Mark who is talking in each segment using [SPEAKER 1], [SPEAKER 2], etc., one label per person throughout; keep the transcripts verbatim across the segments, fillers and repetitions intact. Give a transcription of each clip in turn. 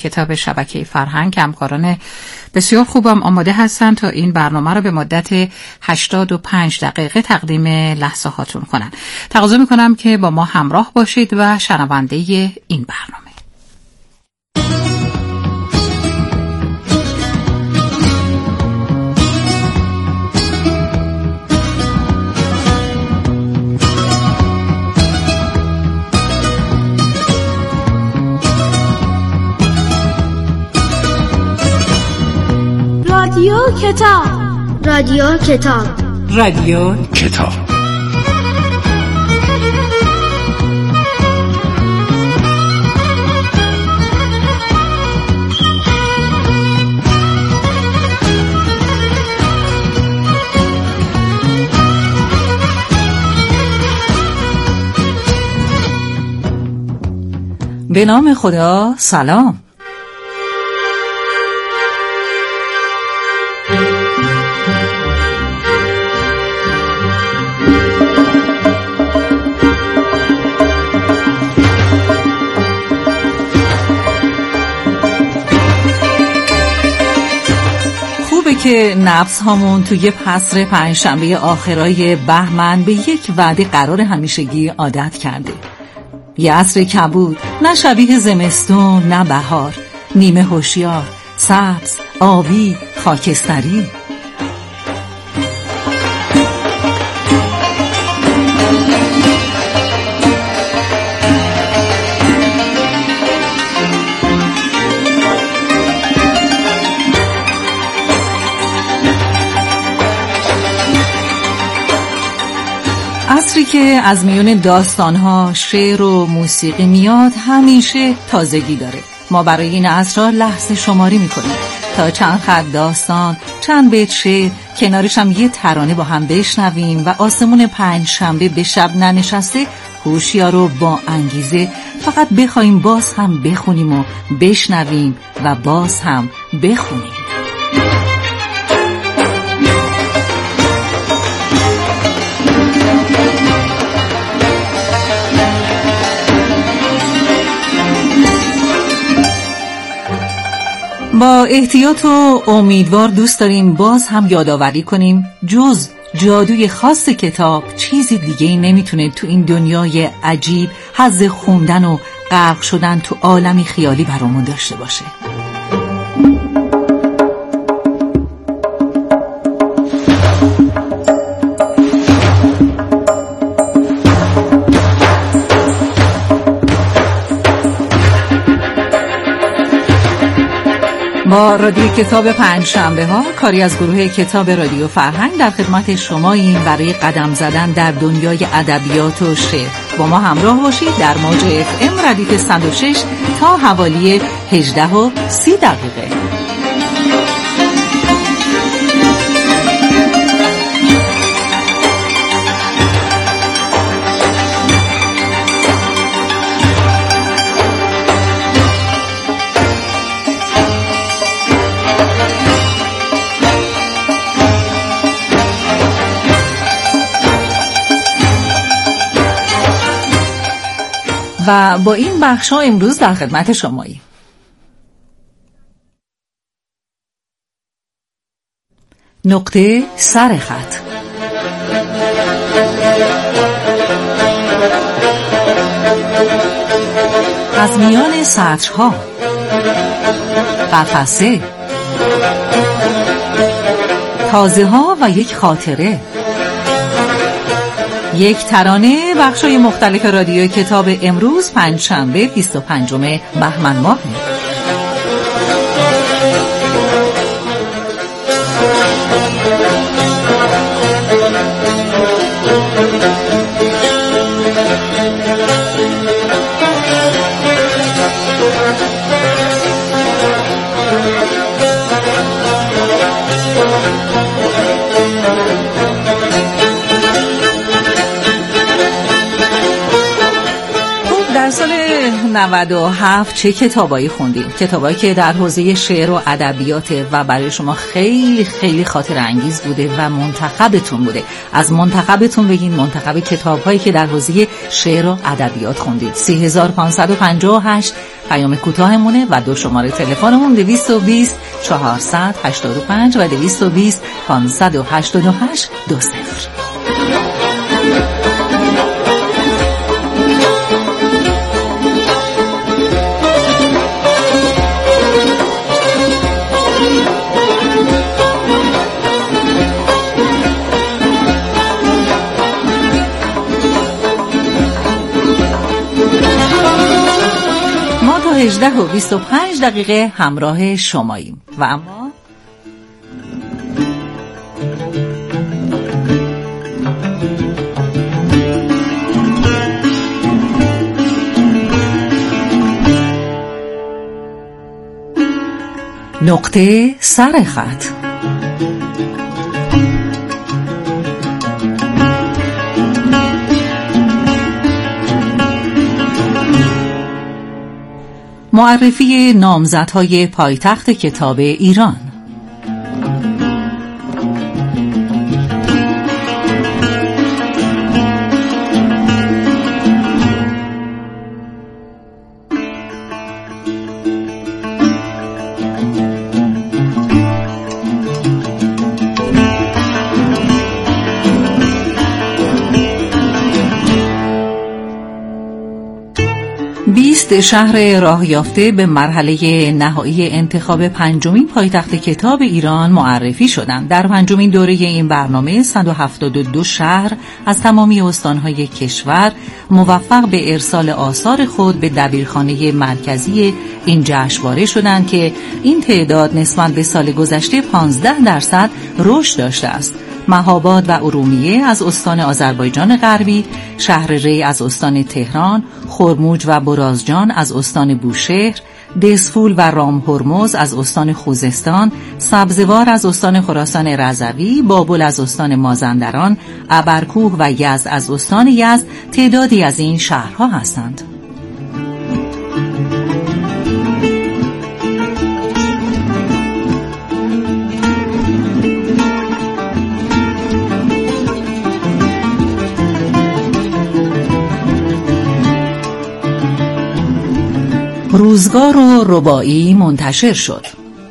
[SPEAKER 1] کتاب شبکه فرهنگ همکاران بسیار خوبم آماده هستند تا این برنامه رو به مدت هشتاد و پنج دقیقه تقدیم لحظه هاتون کنن. تقاضا میکنم که با ما همراه باشید و شنونده این برنامه.
[SPEAKER 2] رادیو کتاب رادیو کتاب
[SPEAKER 3] رادیو کتاب به نام خدا. سلام. که نفس هامون توی پسر پنجشنبه آخرای بهمن به یک وعده قرار همیشگی عادت کرده. یه عصر کبود، نه شبیه زمستون نه بهار، نیمه هوشیار، سبز، آبی، خاکستری. عصری که از میون داستانها، شعر و موسیقی میاد همیشه تازگی داره. ما برای این عصر لحظه شماری میکنیم تا چند خط داستان، چند بیت شعر، کنارش هم یه ترانه با هم بشنویم و آسمون پنج شنبه به شب ننشسته هوشیار رو با انگیزه فقط بخوایم باز هم بخونیم و بشنویم و باز هم بخونیم. با احتیاط و امیدوار دوست داریم باز هم یادآوری کنیم جز جادوی خاص کتاب چیزی دیگه نمیتونه تو این دنیای عجیب حظ خوندن و غرق شدن تو عالمی خیالی برامون داشته باشه. با رادیو کتاب پنج شنبه ها، کاری از گروه کتاب رادیو فرهنگ، در خدمت شماییم برای قدم زدن در دنیای ادبیات و شعر. با ما همراه باشید در موج اف ام ردیف صد و شش تا حوالی هجده و سی دقیقه. و با این بخشا امروز در خدمت شماییم. نقطه سر خط. از میان سطرها، قفسه، تازه ها و یک خاطره، یک ترانه، بخشای مختلف رادیو کتاب امروز پنجشنبه بیست و پنجم بهمن ماه. نود و هفت چه کتابایی خوندیم؟ کتابایی که در حوزه شعر و ادبیات و برای شما خیلی خیلی خاطر انگیز بوده و منتخبتون بوده. از منتخبتون بگین، منتخب کتابهایی که در حوزه شعر و ادبیات خوندید. سه هزار و پانصد و پنجاه و هشت پیام کوتاهمونه و دو شماره تلفنمون دویست و بیست چهارصد و هشتاد و پنج و دویست و بیست پانصد و هشتاد و هشت دو صفر. هجده و بیست و پنج دقیقه همراه شماییم و اما نقطه سر خط. معرفی نامزدهای پایتخت کتاب ایران. بیست شهر راه یافته به مرحله نهایی انتخاب پنجمین پایتخت کتاب ایران معرفی شدند. در پنجمین دوره این برنامه صد و هفتاد و دو شهر از تمامی استانهای کشور موفق به ارسال آثار خود به دبیرخانه مرکزی این جشنواره شدند که این تعداد نسبت به سال گذشته پانزده درصد رشد داشته است. مهاباد و ارومیه از استان آذربایجان غربی، شهر ری از استان تهران، خرموج و برازجان از استان بوشهر، دسفول و رام هرمز از استان خوزستان، سبزوار از استان خراسان رضوی، بابل از استان مازندران، ابرکوه و یزد از استان یزد تعدادی از این شهرها هستند. روزگار و رباعی منتشر شد.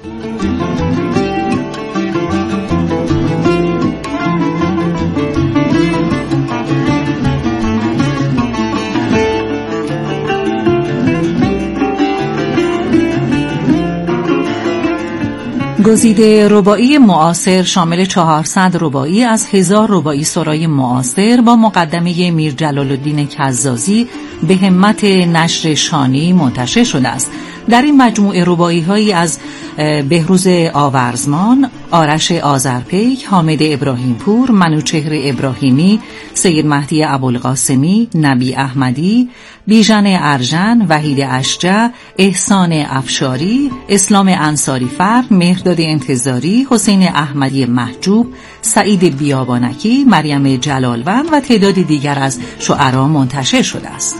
[SPEAKER 3] گزیده رباعی معاصر شامل چهارصد رباعی از هزار رباعی سرای معاصر با مقدمه میر جلال الدین کزازی به همت نشر شانی منتشر شده است. در این مجموعه رباعی‌هایی از بهروز آورزمان، آرش آذرپیک، حامد ابراهیمپور، منوچهر ابراهیمی، سید مهدی ابوالقاسمی، نبی احمدی، بیژن ارژن، وحید اشجع، احسان افشاری، اسلام انصاری فر، مهرداد انتظاری، حسین احمدی محجوب، سعید بیابانکی، مریم جلالوند و تعداد دیگر از شعرا منتشر شده است.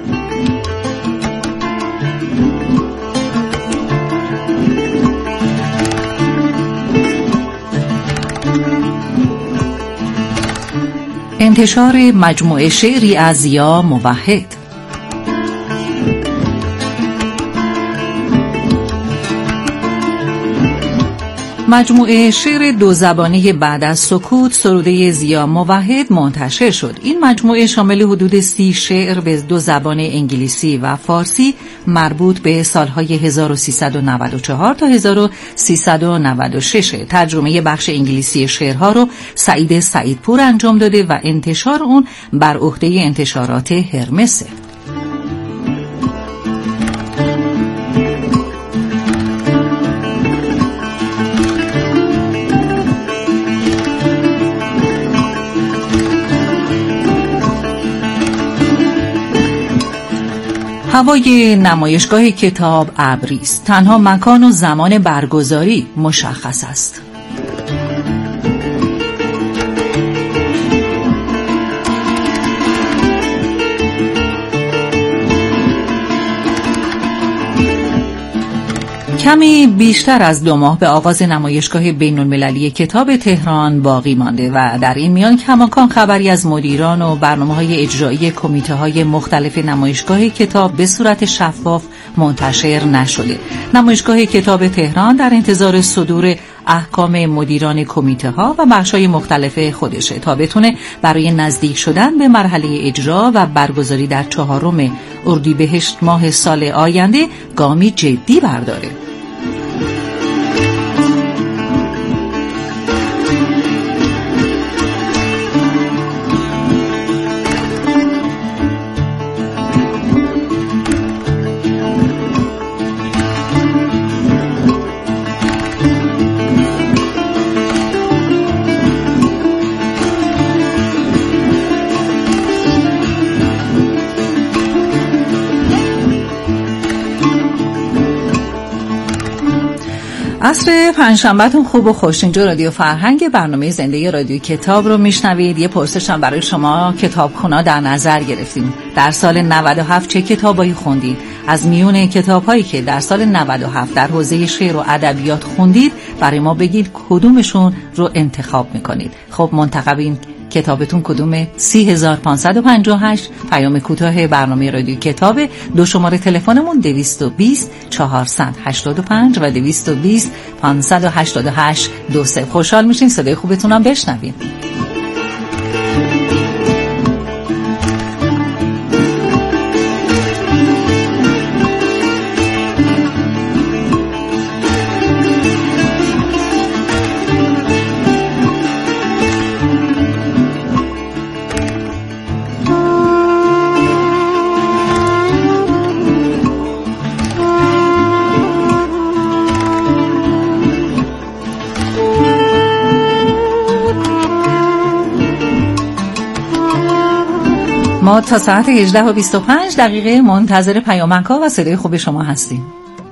[SPEAKER 3] انتشار مجموعه شعری از ضیا موحد. مجموعه شعر دو زبانه بعد از سکوت سروده ضیا موحد منتشر شد. این مجموعه شامل حدود سی شعر به دو زبان انگلیسی و فارسی مربوط به سالهای هزار و سیصد و نود و چهار تا هزار و سیصد و نود و شش. ترجمه بخش انگلیسی شعرها رو سعید سعیدپور انجام داده و انتشار اون بر عهده انتشارات هرمسه. هوای نمایشگاه کتاب ابری است. تنها مکان و زمان برگزاری مشخص است. کمی بیشتر از دو ماه به آغاز نمایشگاه بین‌المللی کتاب تهران باقی مانده و در این میان کماکان خبری از مدیران و برنامه‌های اجرایی کمیته‌های مختلف نمایشگاه کتاب به صورت شفاف منتشر نشده. نمایشگاه کتاب تهران در انتظار صدور احکام مدیران کمیته ها و بخش‌های مختلف خودشه تا بتونه برای نزدیک شدن به مرحله اجرا و برگزاری در چهارم اردیبهشت ماه سال آینده گامی جدی برداره. عصر پنجشنبهتون خوب و خوش. اینجا رادیو فرهنگ، برنامه زنده رادیو کتاب رو میشنوید. یه پرسشم برای شما کتابخونا در نظر گرفتیم. در سال نود و هفت چه کتابایی خوندید؟ از میون کتاب‌هایی که در سال نود و هفت در حوزه شعر و ادبیات خوندید برای ما بگید کدومشون رو انتخاب میکنید. خب منتخب این کتابتون کدومه؟ سی هزار پانصد و پنجاه و هشت پیام کوتاه برنامه رادیو کتاب. دو شماره تلفنمون دویست و بیست چهارصد و هشتاد و پنج و دویست و بیست پانصد و هشتاد و هشت دو سه. خوشحال میشیم صدای خوبتونم بشنویم. ما تا ساعت هجده و بیست و پنج دقیقه منتظر پیامک‌ها و صدای خوب شما هستیم.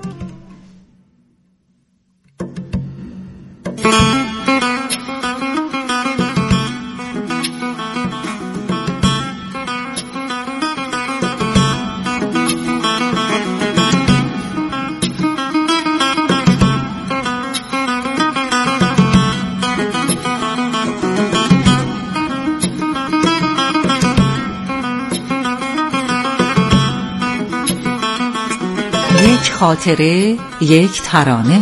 [SPEAKER 3] یک خاطره، یک ترانه.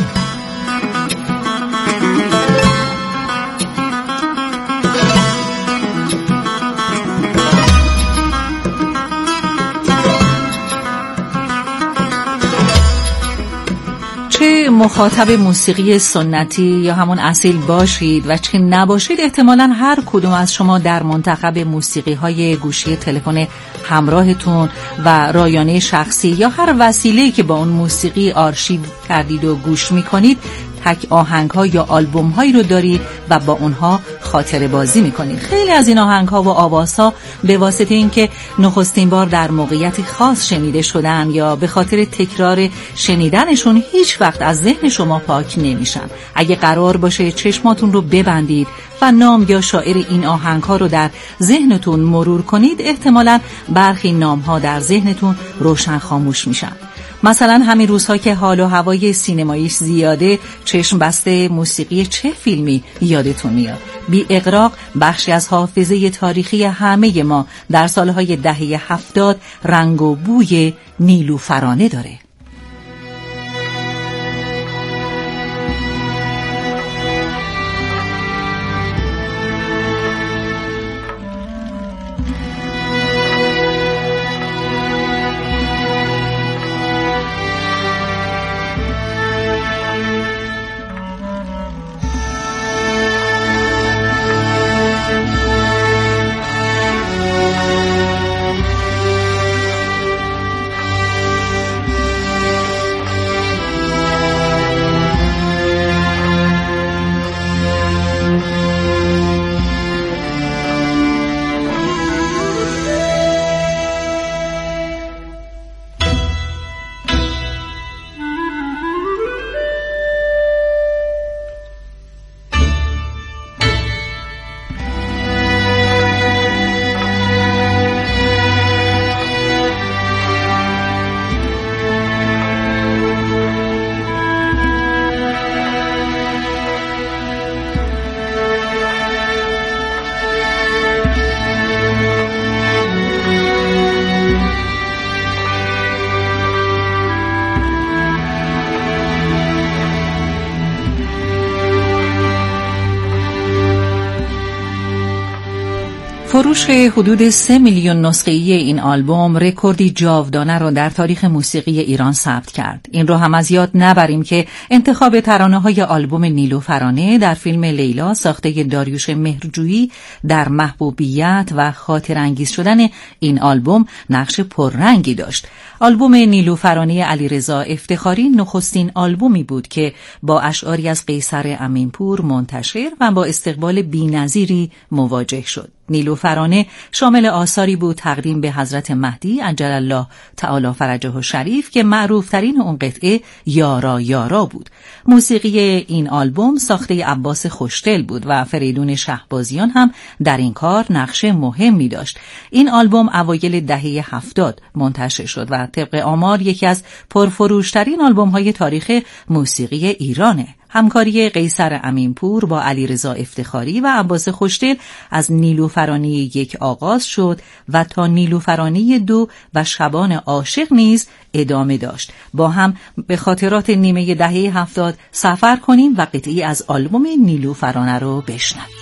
[SPEAKER 3] چه مخاطب موسیقی سنتی یا همون اصیل باشید و چه نباشید، احتمالاً هر کدوم از شما در منتخب موسیقی های گوشی تلفن همراهتون و رایانه شخصی یا هر وسیله‌ای که با اون موسیقی آرشیو کردید و گوش میکنید تک آهنگ ها یا آلبوم هایی رو دارید و با اونها خاطره بازی میکنید. خیلی از این آهنگ ها و آواز ها به واسطه اینکه نخستین بار در موقعیتی خاص شنیده شدن یا به خاطر تکرار شنیدنشون هیچ وقت از ذهن شما پاک نمیشن. اگه قرار باشه چشماتون رو ببندید و نام یا شاعر این آهنگ ها رو در ذهنتون مرور کنید، احتمالاً برخی نام ها در ذهنتون روشن خاموش میشن. مثلا همین روزها که حال و هوای سینماییش زیاده، چشم بسته موسیقی چه فیلمی یادتون میاد؟ بی اغراق بخشی از حافظه تاریخی همه ما در سالهای دهه هفتاد رنگ و بوی نیلوفرانه داره. فروش حدود سه میلیون نسخه‌ای این آلبوم رکوردی جاودانه را در تاریخ موسیقی ایران ثبت کرد. این رو هم از یاد نبریم که انتخاب ترانه‌های آلبوم نیلوفرانه در فیلم لیلا ساخته داریوش مهرجویی در محبوبیت و خاطر انگیز شدن این آلبوم نقش پررنگی داشت. آلبوم نیلوفرانه علیرضا افتخاری نخستین آلبومی بود که با اشعاری از قیصر امینپور منتشر و با استقبال بی‌نظیری مواجه شد. نیلوفرانه شامل آثاری بود تقدیم به حضرت مهدی عجل الله تعالی فرجه الشریف که معروفترین اون قطعه یارا یارا بود. موسیقی این آلبوم ساخته عباس خوشدل بود و فریدون شهبازیان هم در این کار نقش مهمی داشت. این آلبوم اوایل دهه هفتاد منتشر شد و طبق آمار یکی از پرفروشترین آلبوم‌های تاریخ موسیقی ایرانه. همکاری قیصر امینپور با علیرضا افتخاری و عباس خوشدل از نیلوفرانه یک آغاز شد و تا نیلوفرانه دو و شبان عاشق نیز ادامه داشت. با هم به خاطرات نیمه دهه هفتاد سفر کنیم و قطعی از آلبوم نیلوفرانه رو بشنویم.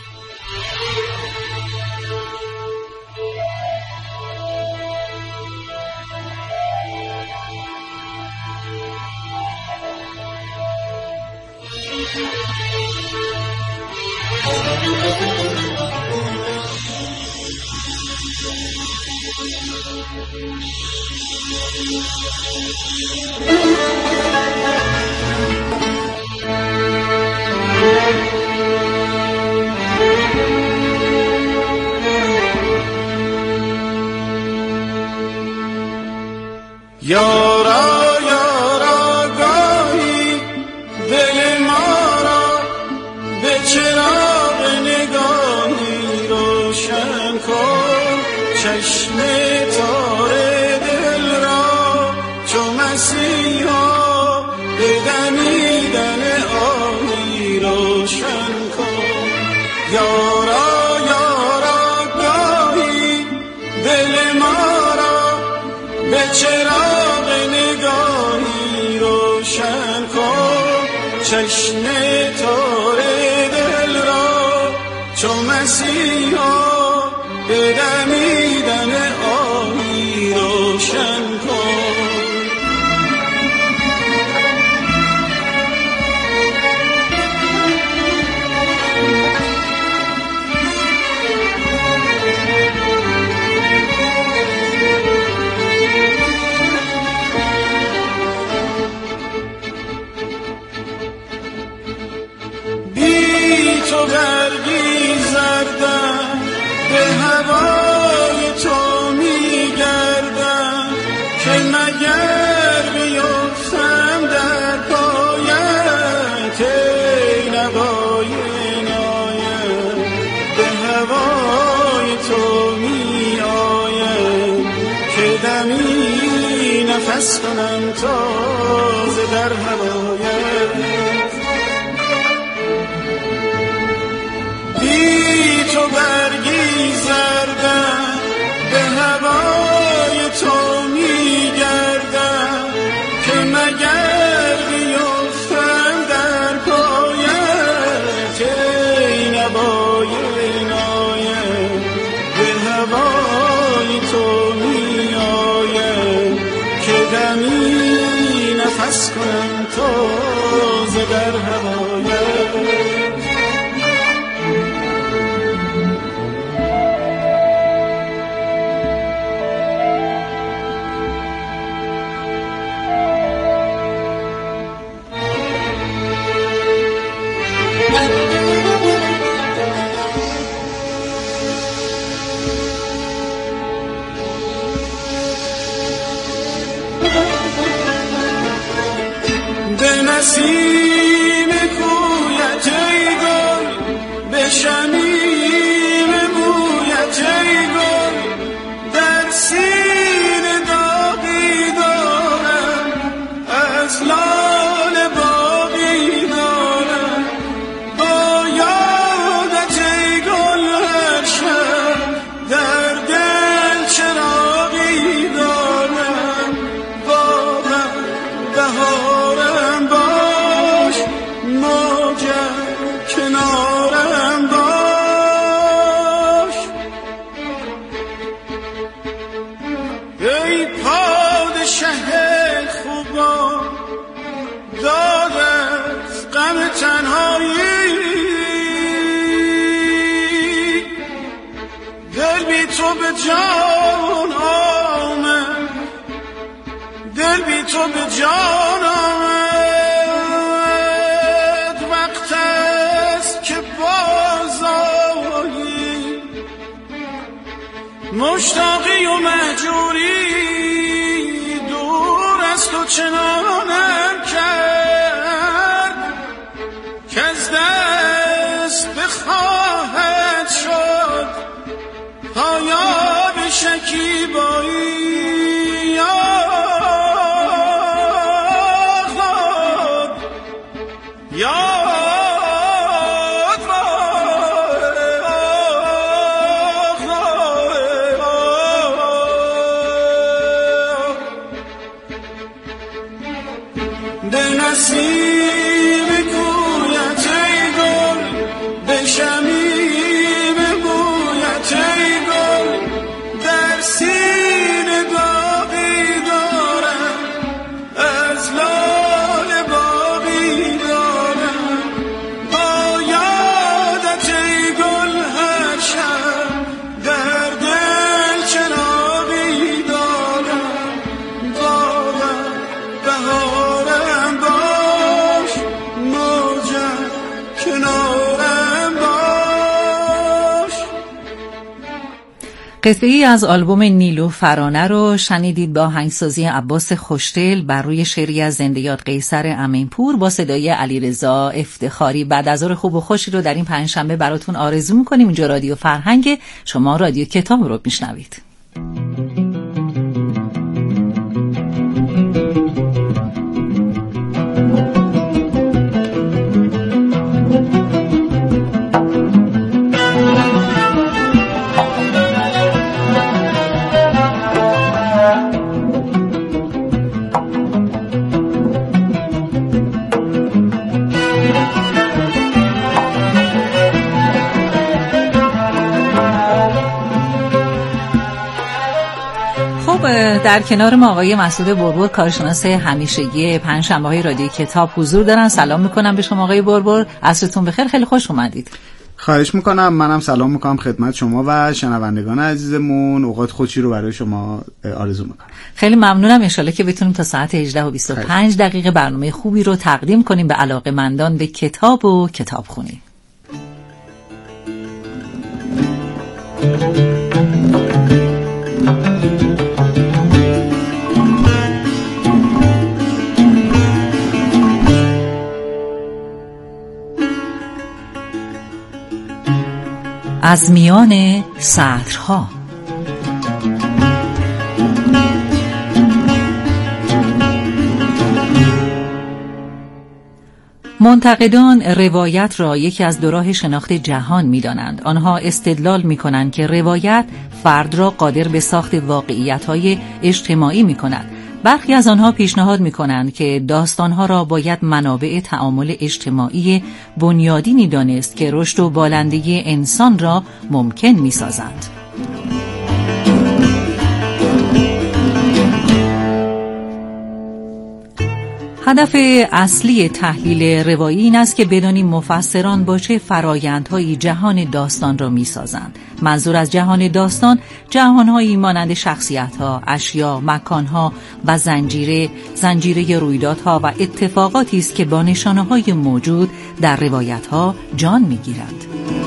[SPEAKER 4] یارا یارا گاهی دل ما را به چراغ نگاهی روشن کن، چشم تار دل را چو مسیحا به دمیدن آهی روشن کن. یارا یارا گاهی دل ما را به چراغ نگاهی روشن کن، چشم تار دل را چو مسیحا به دمیدن آهی روشن کن. تو برگی زردم به هوای تو میگردم که مگر بیفتم در پایت ای نوای نایم، به هوای تو می آیم که دمی نفس کنم تازه در هوایت. تو برگی زردم به هوای تو میگردم که مگر بیفتم در پایت ای نوای نایم، به هوای تو میآیم که دمی نفس کنم تازه در هوایت. به نسیم کویت ای گل، به شمیم مویت ای گل، در سینه داغی دارم از لاله باغی دارم، با یادت ای گل هر شب در دل چراغی دارم، با من بهارم با جان آمد، دل بی تو به جان آمد. وقت است که بازآیی، مشتاقی و مهجوری دور از تو چنانم کرد که از دست بخواهد شد پایاب شکیبایی. نسیم کویت ای گل، به شمیم بویت ای گل، در سینه داغی دارم، از لاله باغی دارم. با یادت ای گل هر شب در دل چراغی دارم. دارم بهارم باش، موجم کنارم باش.
[SPEAKER 3] قطعه ای از آلبوم نیلو فرانه رو شنیدید با آهنگسازی عباس خوشدل بر روی شعری از زنده یاد قیصر امینپور با صدای علیرضا افتخاری. بعد از ظهر خوب و خوشی رو در این پنجشنبه براتون آرزو می‌کنیم. اینجا رادیو فرهنگ، شما رادیو کتاب رو میشنوید. در کنار ما آقای مسعود بربر، کارشناس همیشگی پنجشنبه‌های رادیو کتاب حضور دارن. سلام میکنم به شما آقای بربر، عصرتون بخیر، خیلی خوش اومدید.
[SPEAKER 5] خواهش میکنم. منم سلام میکنم خدمت شما و شنوندگان عزیزمون. اوقات خوشی رو برای شما آرزو میکنم.
[SPEAKER 3] خیلی ممنونم. ان شاءالله که بتونیم تا ساعت هجده و بیست و پنج دقیقه برنامه خوبی رو تقدیم کنیم به علاقه‌مندان به کتاب و کتابخونی. از میان سطرها. منتقدان روایت را یکی از دو راه شناخت جهان می‌دانند. آنها استدلال می‌کنند که روایت فرد را قادر به ساخت واقعیت‌های اجتماعی می‌کند. برخی از آنها پیشنهاد می‌کنند که داستان‌ها را باید منابع تعامل اجتماعی بنیادینی دانست که رشد و بالندگی انسان را ممکن می‌سازند. هدف اصلی تحلیل روایی این است که بدانیم مفسران با چه فرایندهایی جهان داستان را می‌سازند. منظور از جهان داستان جهان‌هایی مانند شخصیت‌ها، اشیا، مکان‌ها و زنجیره زنجیره رویدادها و اتفاقاتی است که با نشانه‌های موجود در روایت‌ها جان می‌گیرند.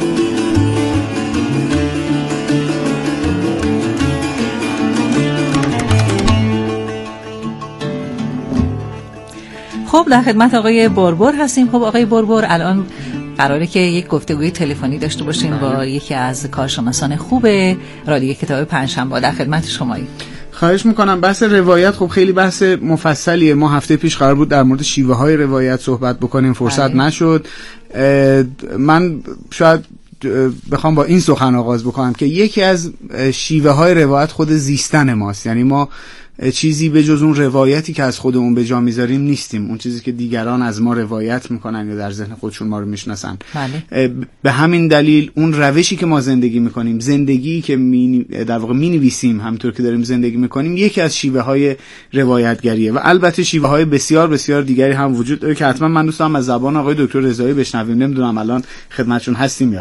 [SPEAKER 3] خب در خدمت آقای بربر هستیم. خب آقای بربر، الان قراره که یک گفتگوی تلفنی داشته باشیم با یکی از کارشناسان خوب رادیو کتاب پنجشنبه. در خدمت شماییم.
[SPEAKER 5] خواهش میکنم. بحث روایت خب خیلی بحث مفصلیه. ما هفته پیش قرار بود در مورد شیوه های روایت صحبت بکنیم، فرصت بله. نشد. من شاید بخوام با این سخن آغاز بکنم که یکی از شیوه های روایت خود زیستن ماست. یعنی ما چیزی به جز اون روایتی که از خودمون به جا میذاریم نیستیم، اون چیزی که دیگران از ما روایت میکنن یا در ذهن خودشون ما رو میشناسن. بله. به همین دلیل اون روشی که ما زندگی میکنیم، زندگی که می در واقع مینویسیم همونطور که داریم زندگی میکنیم، یکی از شیوه های روایتگریه و البته شیوه های بسیار بسیار دیگری هم وجود داره که حتما من دوست دارم از زبان آقای دکتر رضایی بشنویم. نمیدونم الان خدمتشون هستیم یا خیر.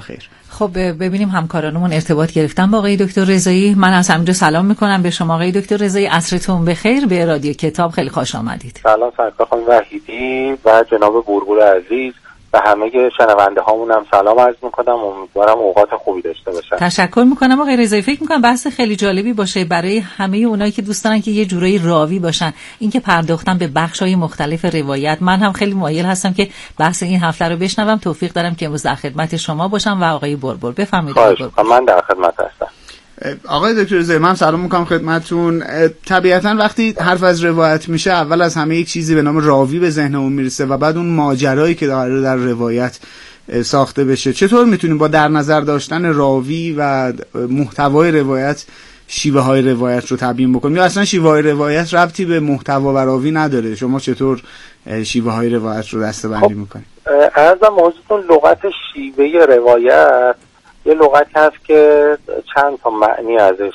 [SPEAKER 3] خب ببینیم همکارانمون ارتباط گرفتن با آقای دکتر رضایی. من از همینجا سلام میکنم به شما آقای دکتر رضایی. عصرتون بخیر. به رادیو کتاب خیلی خوش آمدید.
[SPEAKER 6] سلام سرکار خانم وحیدی و جناب بورگل عزیز و همه شنونده هامون هم سلام عرض میکنم. امیدوارم اوقات خوبی داشته باشن.
[SPEAKER 3] تشکر میکنم آقای رضایی. فکر میکنم بحث خیلی جالبی باشه برای همه اونایی که دوست دارن که یه جورایی راوی باشن. اینکه پرداختن به بخش‌های مختلف روایت، من هم خیلی مایل هستم که بحث این هفته رو بشنوم. توفیق دارم که امروز در خدمت شما باشم و آقای بوربور. بفرمایید.
[SPEAKER 6] من در خدمت هستم.
[SPEAKER 5] آقای دکتر رضایی، من سلام میکنم خدمتتون. طبیعتا وقتی حرف از روایت میشه اول از همه یک چیزی به نام راوی به ذهنمون میرسه و بعد اون ماجرایی که داره در روایت ساخته بشه. چطور میتونیم با در نظر داشتن راوی و محتوای روایت شیوه های روایت رو تبیین بکنیم، یا اصلا شیوه های روایت ربطی به محتوا و راوی نداره؟ شما چطور شیوه های روایت رو دسته‌بندی میکنید؟
[SPEAKER 6] عرضم موضوعتون لغت شیوه روایت یه لغتی هست که چند تا معنی ازش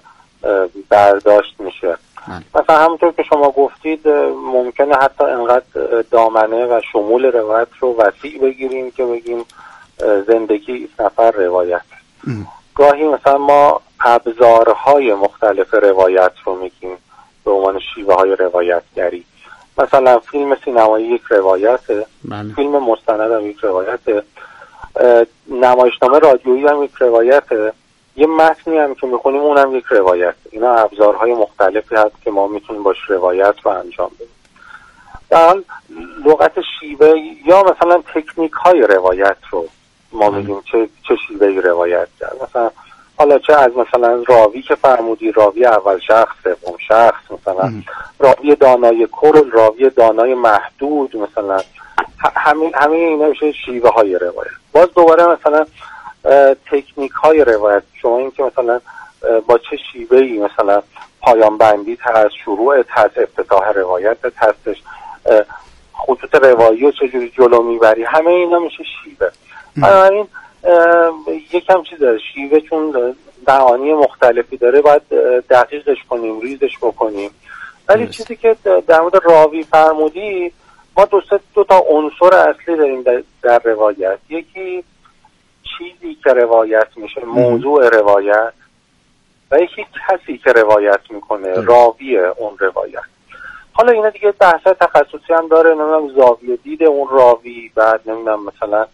[SPEAKER 6] برداشت میشه. مثلا همونطور که شما گفتید ممکنه حتی انقدر دامنه و شمول روایت رو وسیع بگیریم که بگیم زندگی سفر روایت. گاهی مثلا ما ابزارهای مختلف روایت رو میگیم به عنوان شیوه های روایتگری. مثلا فیلم سینمایی یک روایته، بله. فیلم مستند هم یک روایته، نمایشنامه رادیویی هم یک روایته، یه متنی هم که میخونیم اونم یک روایت. اینا ابزارهای مختلفی هست که ما میتونیم باش روایت رو انجام بدیم. در حال لغت شیوه یا مثلا تکنیک های روایت رو ما میگیم چه چه شیوهی روایت کرد. مثلا حالا چه از مثلا راوی که فرمودی، راوی اول شخص، سوم شخص، مثلا راوی دانای کل، راوی دانای محدود، مثلا همه همه اینا میشه شیوه های روایت. باز دوباره مثلا تکنیک های روایت، شما این که مثلا با چه شیوهی مثلا پایان بندی هست، شروع هست، افتتاح روایت هستش، خطوط روایی رو چجوری جلو میبری، همه اینا میشه شیوه. بنابراین یکم چیز داره شیوه، چون معانی مختلفی داره باید دقیقش کنیم، ریزش بکنیم. ولی چیزی که در مورد راوی فرمودی، ما دو, دو تا عنصر اصلی داریم در, در روایت. یکی چیزی که روایت میشه، موضوع روایت، و یکی کسی که روایت میکنه، راوی اون روایت. حالا اینا دیگه بحث تخصصی هم داره، نمیدونم زاویه دید اون راوی، بعد نمیدونم مثلا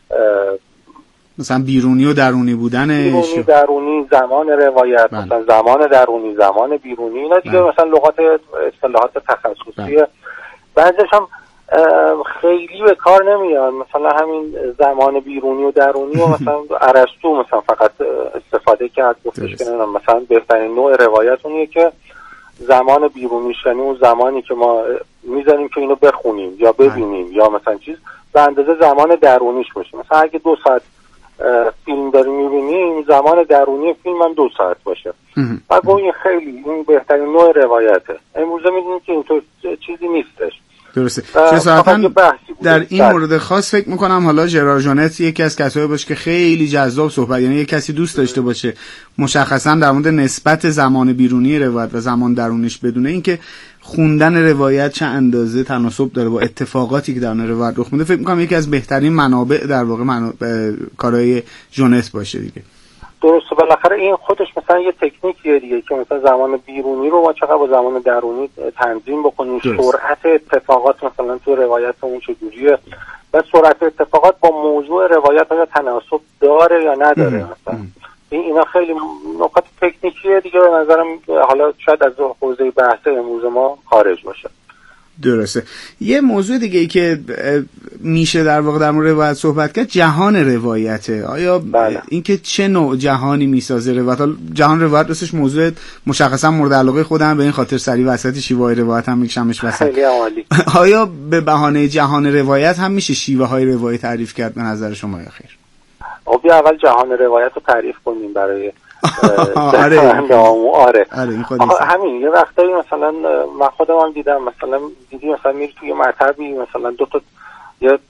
[SPEAKER 5] مثلا بیرونی و درونی بودن،
[SPEAKER 6] بیرونی درونی، زمان روایت، بله. مثلا زمان درونی، زمان بیرونی، اینا دیگه بله. مثلا لغات اصطلاحات تخصصیه. بعضیش هم خیلی به کار نمیاد. مثلا همین زمان بیرونی و درونی و مثلا ارسطو مثلا فقط استفاده کرد، گفتش که مثلا بهترین نوع روایت اونیه که زمان بیرونیش، یعنی اون زمانی که ما میذاریم که اینو بخونیم یا ببینیم یا مثلا چیز، به اندازه زمان درونیش باشه. مثلا اگه دو ساعت فیلم داریم میبینیم، زمان درونی فیلم هم دو ساعت باشه. و گویا این خیلی این بهترین نوع روایته. امروزه میدونیم که اینطور چیزی نیستش.
[SPEAKER 5] درسته. چه ساعتاً در این مورد خاص فکر میکنم حالا ژرار ژانت یکی از کسایی باشه که خیلی جذاب صحبت، یعنی یک کسی دوست داشته باشه مشخصا در مورد نسبت زمان بیرونی روایت و زمان درونیش، بدونه اینکه خوندن روایت چه اندازه تناسب داره با اتفاقاتی که در روایت رخ میده، فکر میکنم یکی از بهترین منابع در واقع منابع کارهای ژانت باشه دیگه.
[SPEAKER 6] درسته. بالاخره این خودش مثلا یه تکنیکیه دیگه که مثلا زمان بیرونی رو ما چقدر با زمان درونی تنظیم بکنیم، سرعت اتفاقات مثلا تو روایتمون چجوریه و سرعت اتفاقات با موضوع روایت آیا تناسب داره یا نداره. مثلا این اینا خیلی نکات تکنیکیه دیگه، به نظرم حالا شاید از حوزه بحث امروز ما خارج باشه.
[SPEAKER 5] درسته. یه موضوع دیگه ای که میشه در واقع در مورد روایت صحبت کرد، جهان روایته. آیا بله. اینکه چه نوع جهانی میسازه روایت؟ جهان روایت راستش موضوع مشخصا مورد علاقه خودم، به این خاطر سری وسط شیوه روایت هم میکشمش وسط.
[SPEAKER 6] خیلی عالی.
[SPEAKER 5] آیا به بهانه جهان روایت هم میشه شیوه های روایت تعریف کرد به نظر شما یا خیر؟
[SPEAKER 6] خب اول جهان روایت رو تعریف کنیم برای
[SPEAKER 5] آره
[SPEAKER 6] آره همین. یه وقتایی مثلا من خودم هم دیدم، مثلا دیدی مثلا میری توی مطبی، مثلا دو تا یه